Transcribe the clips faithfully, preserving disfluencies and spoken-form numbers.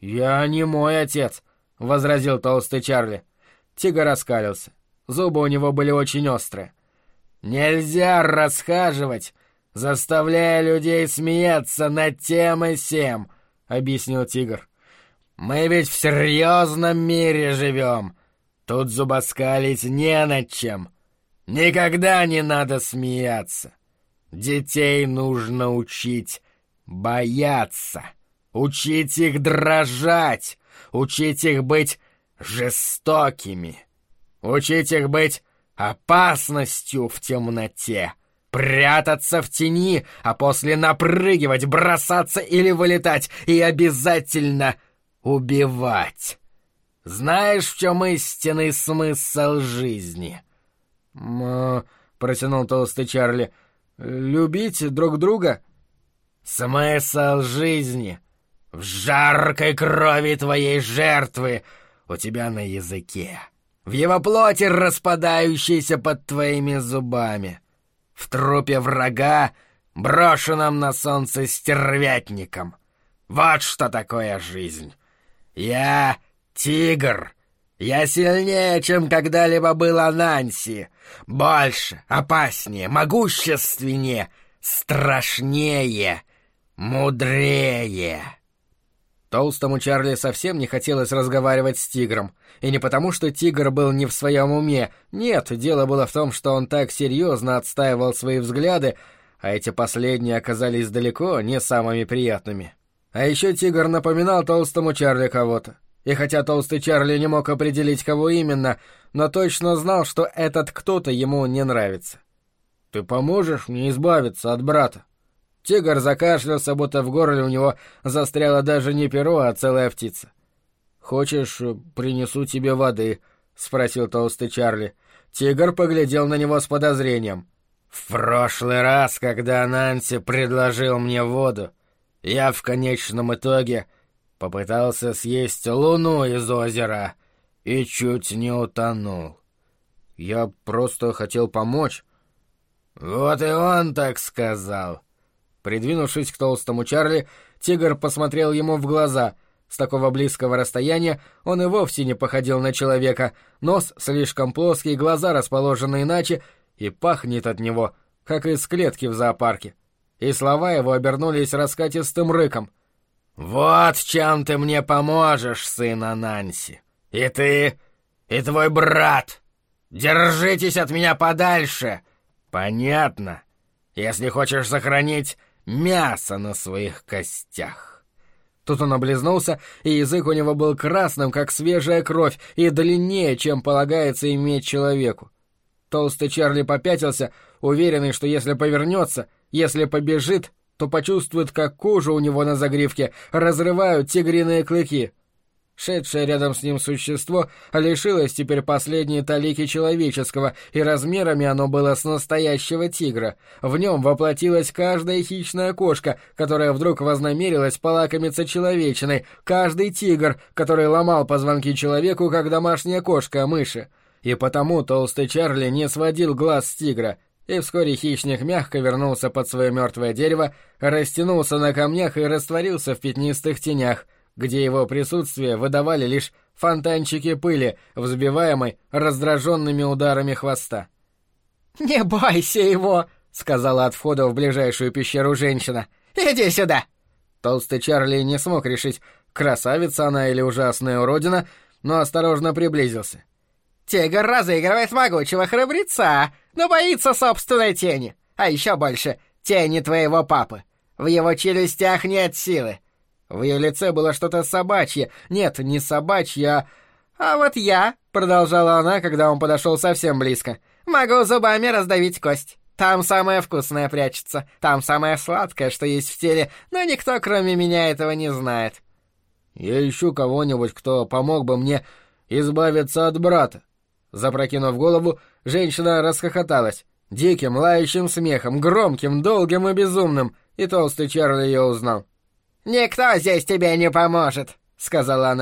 «Я не мой отец», — возразил толстый Чарли. Тигр раскалился. Зубы у него были очень острые. «Нельзя расхаживать, заставляя людей смеяться над тем и сем», — объяснил тигр. «Мы ведь в серьезном мире живем. Тут зубоскалить не над чем. Никогда не надо смеяться. Детей нужно учить бояться, учить их дрожать, учить их быть жестокими, учить их быть опасностью в темноте, прятаться в тени, а после напрыгивать, бросаться или вылетать, и обязательно убивать. Знаешь, в чем истинный смысл жизни?» «М-м-м», протянул толстый Чарли. «Любить друг друга?» «Смысл жизни в жаркой крови твоей жертвы у тебя на языке, в его плоти, распадающейся под твоими зубами, в трупе врага, брошенном на солнце стервятником. Вот что такое жизнь. Я тигр. Я сильнее, чем когда-либо был Ананси. Больше, опаснее, могущественнее, страшнее, мудрее». Толстому Чарли совсем не хотелось разговаривать с тигром. И не потому, что тигр был не в своем уме. Нет, дело было в том, что он так серьезно отстаивал свои взгляды, а эти последние оказались далеко не самыми приятными. А еще тигр напоминал толстому Чарли кого-то. И хотя толстый Чарли не мог определить, кого именно, но точно знал, что этот кто-то ему не нравится. «Ты поможешь мне избавиться от брата?» Тигр закашлялся, будто в горле у него застряло даже не перо, а целая птица. «Хочешь, принесу тебе воды?» — спросил толстый Чарли. Тигр поглядел на него с подозрением. «В прошлый раз, когда Нанси предложил мне воду, я в конечном итоге попытался съесть луну из озера и чуть не утонул. Я просто хотел помочь». «Вот и он так сказал». Придвинувшись к толстому Чарли, тигр посмотрел ему в глаза. С такого близкого расстояния он и вовсе не походил на человека. Нос слишком плоский, глаза расположены иначе, и пахнет от него, как из клетки в зоопарке. И слова его обернулись раскатистым рыком. «Вот чем ты мне поможешь, сын Ананси. И ты, и твой брат. Держитесь от меня подальше. Понятно? Если хочешь сохранить мясо на своих костях». Тут он облизнулся, и язык у него был красным, как свежая кровь, и длиннее, чем полагается иметь человеку. Толстый Чарли попятился, уверенный, что если повернется, если побежит, то почувствует, как кожу у него на загривке разрывают тигриные клыки. Шедшее рядом с ним существо лишилось теперь последней талики человеческого, и размерами оно было с настоящего тигра. В нем воплотилась каждая хищная кошка, которая вдруг вознамерилась полакомиться человечиной, каждый тигр, который ломал позвонки человеку, как домашняя кошка мыши. И потому толстый Чарли не сводил глаз с тигра, и вскоре хищник мягко вернулся под свое мертвое дерево, растянулся на камнях и растворился в пятнистых тенях, где его присутствие выдавали лишь фонтанчики пыли, взбиваемой раздраженными ударами хвоста. «Не бойся его!» — сказала от входа в ближайшую пещеру женщина. «Иди сюда!» Толстый Чарли не смог решить, красавица она или ужасная уродина, но осторожно приблизился. «Тигр разыгрывает могучего храбреца, но боится собственной тени, а еще больше тени твоего папы. В его челюстях нет силы. В ее лице было что-то собачье. Нет, не собачье, а... «А вот я», — продолжала она, когда он подошел совсем близко, «могу зубами раздавить кость. Там самое вкусное прячется, там самое сладкое, что есть в теле, но никто, кроме меня, этого не знает». «Я ищу кого-нибудь, кто помог бы мне избавиться от брата». Запрокинув голову, женщина расхохоталась. Диким, лающим смехом, громким, долгим и безумным, и толстый Чарли ее узнал. «Никто здесь тебе не поможет», — сказала она.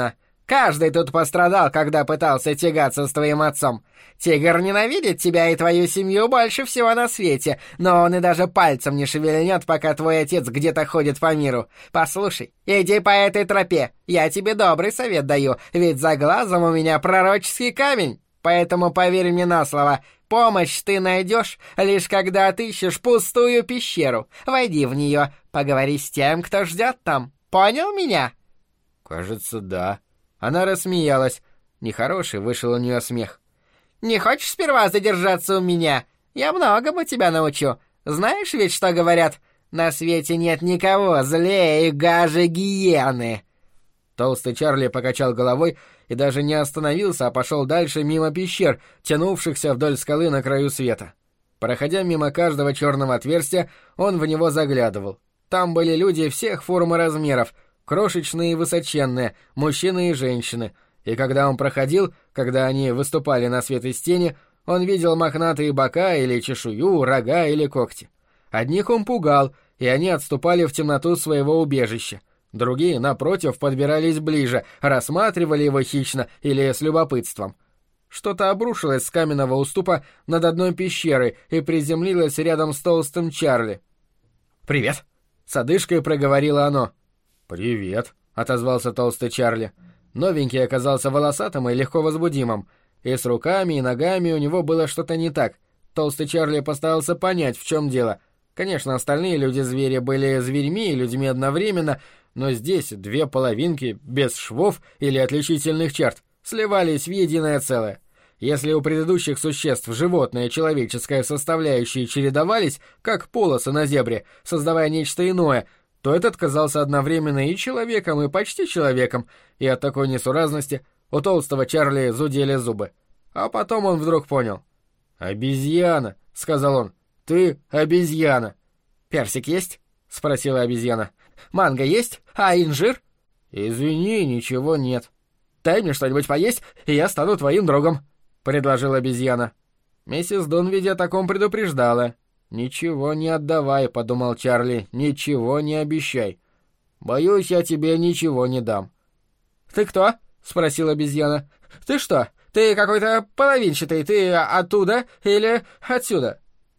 Каждый тут пострадал, когда пытался тягаться с твоим отцом. Тигр ненавидит тебя и твою семью больше всего на свете, но он и даже пальцем не шевельнет, пока твой отец где-то ходит по миру. Послушай, иди по этой тропе, я тебе добрый совет даю, ведь за глазом у меня пророческий камень. Поэтому поверь мне на слово, помощь ты найдешь, лишь когда отыщешь пустую пещеру. Войди в нее, поговори с тем, кто ждет там. Понял меня?» «Кажется, да». Она рассмеялась. Нехороший вышел у нее смех. «Не хочешь сперва задержаться у меня? Я многому тебя научу. Знаешь ведь, что говорят? На свете нет никого злее и гаже гиены». Толстый Чарли покачал головой и даже не остановился, а пошел дальше мимо пещер, тянувшихся вдоль скалы на краю света. Проходя мимо каждого черного отверстия, он в него заглядывал. Там были люди всех форм и размеров, крошечные и высоченные, мужчины и женщины, и когда он проходил, когда они выступали на свет из тени, он видел мохнатые бока или чешую, рога или когти. Одних он пугал, и они отступали в темноту своего убежища. Другие, напротив, подбирались ближе, рассматривали его хищно или с любопытством. Что-то обрушилось с каменного уступа над одной пещерой и приземлилось рядом с толстым Чарли. «Привет!» — с одышкой проговорило оно. «Привет!» — отозвался толстый Чарли. Новенький оказался волосатым и легко возбудимым, и с руками и ногами у него было что-то не так. Толстый Чарли постарался понять, в чем дело. Конечно, остальные люди-звери были зверьми и людьми одновременно, но здесь две половинки, без швов или отличительных черт, сливались в единое целое. Если у предыдущих существ животное и человеческая составляющие чередовались, как полосы на зебре, создавая нечто иное, то этот казался одновременно и человеком, и почти человеком, и от такой несуразности у толстого Чарли зудели зубы. А потом он вдруг понял. «Обезьяна», — сказал он, — «ты обезьяна». «Персик есть?» — спросила обезьяна. «Манго есть? А инжир?» «Извини, ничего нет». «Дай мне что-нибудь поесть, и я стану твоим другом», — предложила обезьяна. Миссис Дунвиди о таком предупреждала. «Ничего не отдавай», — подумал Чарли, — «ничего не обещай. Боюсь, я тебе ничего не дам». «Ты кто?» — спросила обезьяна. «Ты что, ты какой-то половинчатый, ты оттуда или отсюда?»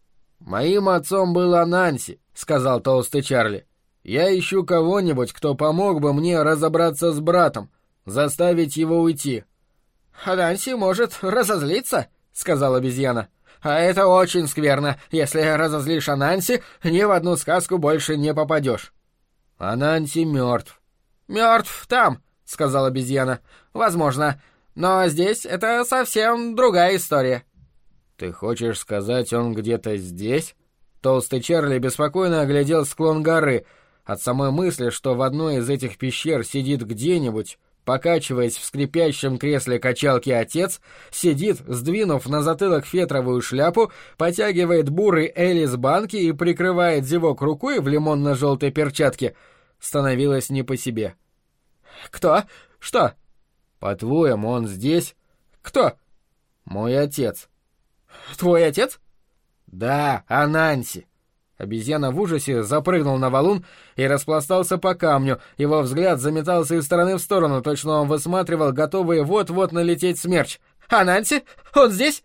«Моим отцом была Нанси», — сказал толстый Чарли. «Я ищу кого-нибудь, кто помог бы мне разобраться с братом, заставить его уйти». «А Нанси может разозлиться», — сказала обезьяна. «А это очень скверно. Если разозлишь Ананси, ни в одну сказку больше не попадешь». «Ананси мертв». «Мертв там», — сказала обезьяна. «Возможно. Но здесь это совсем другая история». «Ты хочешь сказать, он где-то здесь?» Толстый Чарли беспокойно оглядел склон горы. От самой мысли, что в одной из этих пещер сидит где-нибудь, покачиваясь в скрипящем кресле качалки отец, сидит, сдвинув на затылок фетровую шляпу, потягивает бурый эль из банки и прикрывает зевок рукой в лимонно-желтой перчатке, становилось не по себе. «Кто? Что?» «По-твоему, он здесь?» «Кто?» «Мой отец». «Твой отец?» «Да, Ананси». Обезьяна в ужасе запрыгнул на валун и распластался по камню. Его взгляд заметался из стороны в сторону, точно он высматривал готовый вот-вот налететь смерч. «Ананси? Он здесь?»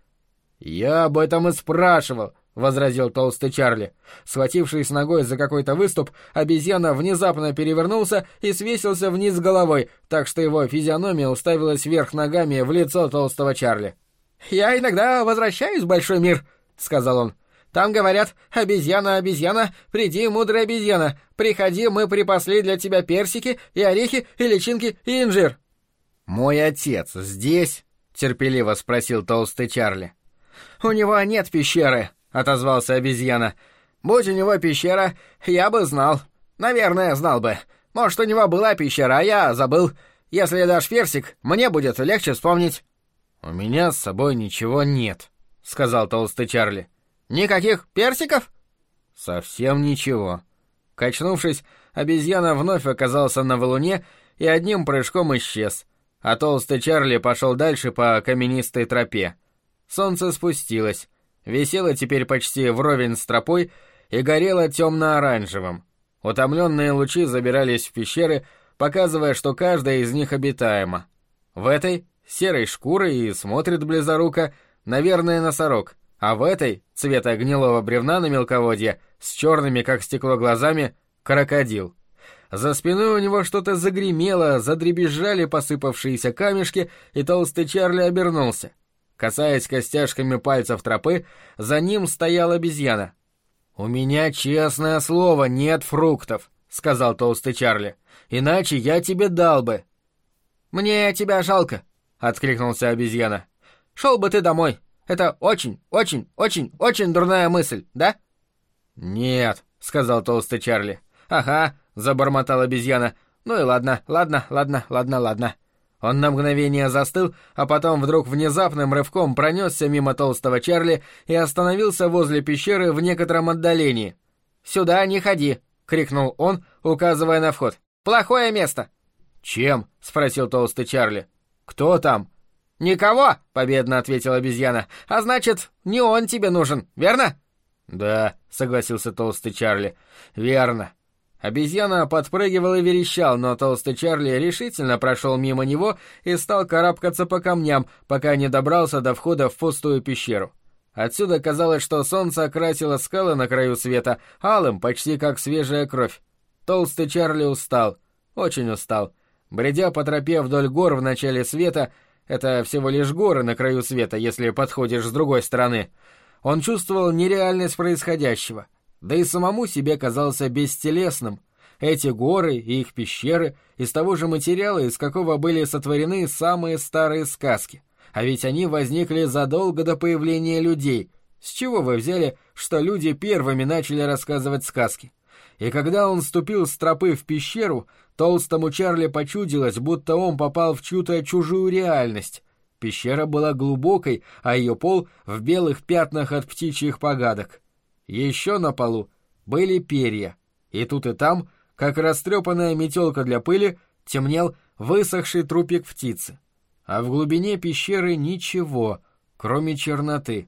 «Я об этом и спрашивал», — возразил толстый Чарли. Схватившись ногой за какой-то выступ, обезьяна внезапно перевернулся и свесился вниз головой, так что его физиономия уставилась вверх ногами в лицо толстого Чарли. «Я иногда возвращаюсь в большой мир», — сказал он. «Там говорят: обезьяна, обезьяна, приди, мудрая обезьяна, приходи, мы припасли для тебя персики и орехи и личинки и инжир». «Мой отец здесь?» — терпеливо спросил толстый Чарли. «У него нет пещеры», — отозвался обезьяна. «Будь у него пещера, я бы знал. Наверное, знал бы. Может, у него была пещера, а я забыл. Если дашь персик, мне будет легче вспомнить». «У меня с собой ничего нет», — сказал толстый Чарли. «Никаких персиков?» «Совсем ничего». Качнувшись, обезьяна вновь оказался на валуне и одним прыжком исчез, а толстый Чарли пошел дальше по каменистой тропе. Солнце спустилось, висело теперь почти вровень с тропой и горело темно-оранжевым. Утомленные лучи забирались в пещеры, показывая, что каждая из них обитаема. В этой — серой шкурой и смотрит близоруко, наверное, носорог, а в этой — цвета гнилого бревна на мелководье, с черными, как стекло, глазами — крокодил. За спиной у него что-то загремело, задребезжали посыпавшиеся камешки, и толстый Чарли обернулся. Касаясь костяшками пальцев тропы, за ним стояла обезьяна. «У меня, честное слово, нет фруктов», — сказал толстый Чарли. «Иначе я тебе дал бы». «Мне тебя жалко», — откликнулся обезьяна. «Шел бы ты домой. Это очень, очень, очень, очень дурная мысль, да?» «Нет», — сказал толстый Чарли. «Ага», — забормотал обезьяна. «Ну и ладно, ладно, ладно, ладно, ладно». Он на мгновение застыл, а потом вдруг внезапным рывком пронесся мимо толстого Чарли и остановился возле пещеры в некотором отдалении. «Сюда не ходи!» — крикнул он, указывая на вход. «Плохое место!» «Чем?» — спросил толстый Чарли. «Кто там?» «Никого!» — победно ответила обезьяна. «А значит, не он тебе нужен, верно?» «Да», — согласился толстый Чарли. «Верно». Обезьяна подпрыгивал и верещал, но толстый Чарли решительно прошел мимо него и стал карабкаться по камням, пока не добрался до входа в пустую пещеру. Отсюда казалось, что солнце окрасило скалы на краю света алым, почти как свежая кровь. Толстый Чарли устал, очень устал. Бредя по тропе вдоль гор в начале света, это всего лишь горы на краю света, если подходишь с другой стороны, он чувствовал нереальность происходящего. Да и самому себе казался бестелесным. Эти горы и их пещеры из того же материала, из какого были сотворены самые старые сказки. А ведь они возникли задолго до появления людей. С чего вы взяли, что люди первыми начали рассказывать сказки? И когда он ступил с тропы в пещеру, толстому Чарли почудилось, будто он попал в чью-то чужую реальность. Пещера была глубокой, а ее пол в белых пятнах от птичьих погадок. Еще на полу были перья, и тут и там, как растрепанная метелка для пыли, темнел высохший трупик птицы. А в глубине пещеры ничего, кроме черноты.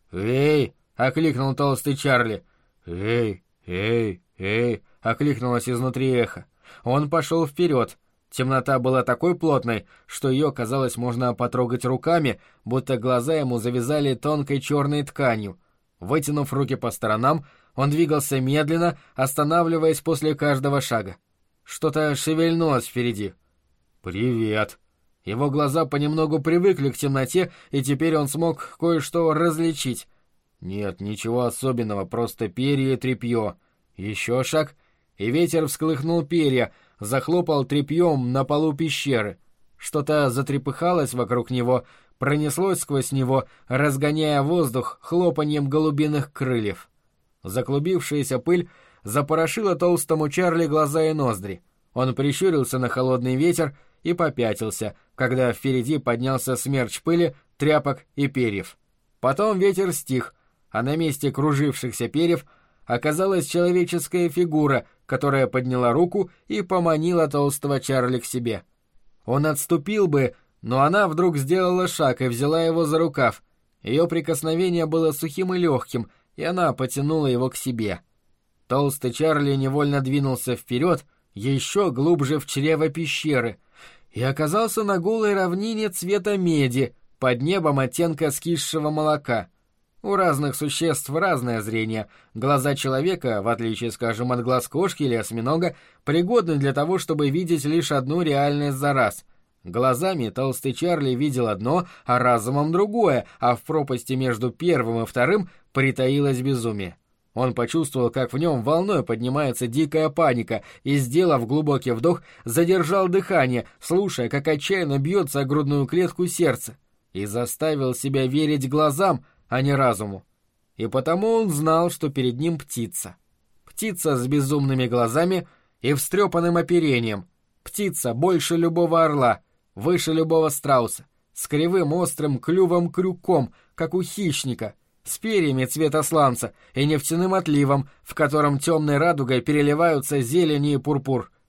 «Эй!» — окликнул толстый Чарли. «Эй! Эй! Эй!» — окликнулось изнутри эхо. Он пошел вперед. Темнота была такой плотной, что ее, казалось, можно потрогать руками, будто глаза ему завязали тонкой черной тканью. Вытянув руки по сторонам, он двигался медленно, останавливаясь после каждого шага. Что-то шевельнулось впереди. «Привет!» Его глаза понемногу привыкли к темноте, и теперь он смог кое-что различить. Нет, ничего особенного, просто перья и тряпье. Еще шаг, и ветер всколыхнул перья, захлопал тряпьем на полу пещеры. Что-то затрепыхалось вокруг него, пронеслось сквозь него, разгоняя воздух хлопаньем голубиных крыльев. Заклубившаяся пыль запорошила толстому Чарли глаза и ноздри. Он прищурился на холодный ветер и попятился, когда впереди поднялся смерч пыли, тряпок и перьев. Потом ветер стих, а на месте кружившихся перьев оказалась человеческая фигура, которая подняла руку и поманила толстого Чарли к себе. Он отступил бы, но она вдруг сделала шаг и взяла его за рукав. Ее прикосновение было сухим и легким, и она потянула его к себе. Толстый Чарли невольно двинулся вперед, еще глубже в чрево пещеры, и оказался на голой равнине цвета меди, под небом оттенка скисшего молока. У разных существ разное зрение. Глаза человека, в отличие, скажем, от глаз кошки или осьминога, пригодны для того, чтобы видеть лишь одну реальность за раз. Глазами толстый Чарли видел одно, а разумом другое, а в пропасти между первым и вторым притаилось безумие. Он почувствовал, как в нем волной поднимается дикая паника, и, сделав глубокий вдох, задержал дыхание, слушая, как отчаянно бьется о грудную клетку сердце, и заставил себя верить глазам, а не разуму. И потому он знал, что перед ним птица. Птица с безумными глазами и встрепанным оперением. Птица больше любого орла, выше любого страуса, с кривым острым клювом-крюком, как у хищника, с перьями цвета сланца и нефтяным отливом, в котором темной радугой переливаются зелень и пурпур.